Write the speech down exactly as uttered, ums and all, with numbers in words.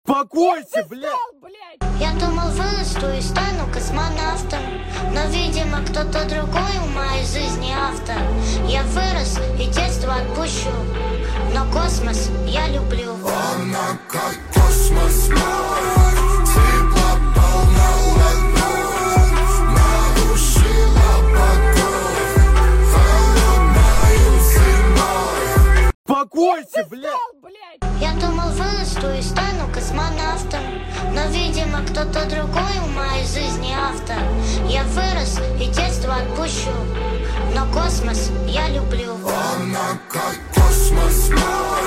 Успокойся, блядь! Я думал, вырасту и стану космонавтом, но, видимо, кто-то другой в моей жизни автор. Я вырос и детство отпущу, но космос я люблю. Она как космос мой, тепла полна ладонь, нарушила покой холодною зимой. Успокойся, блядь! Я думал, вырасту и стану космонавтом, но, видимо, кто-то другой в моей жизни автор. Я вырос и детство отпущу, но космос я люблю. Она как космос мой.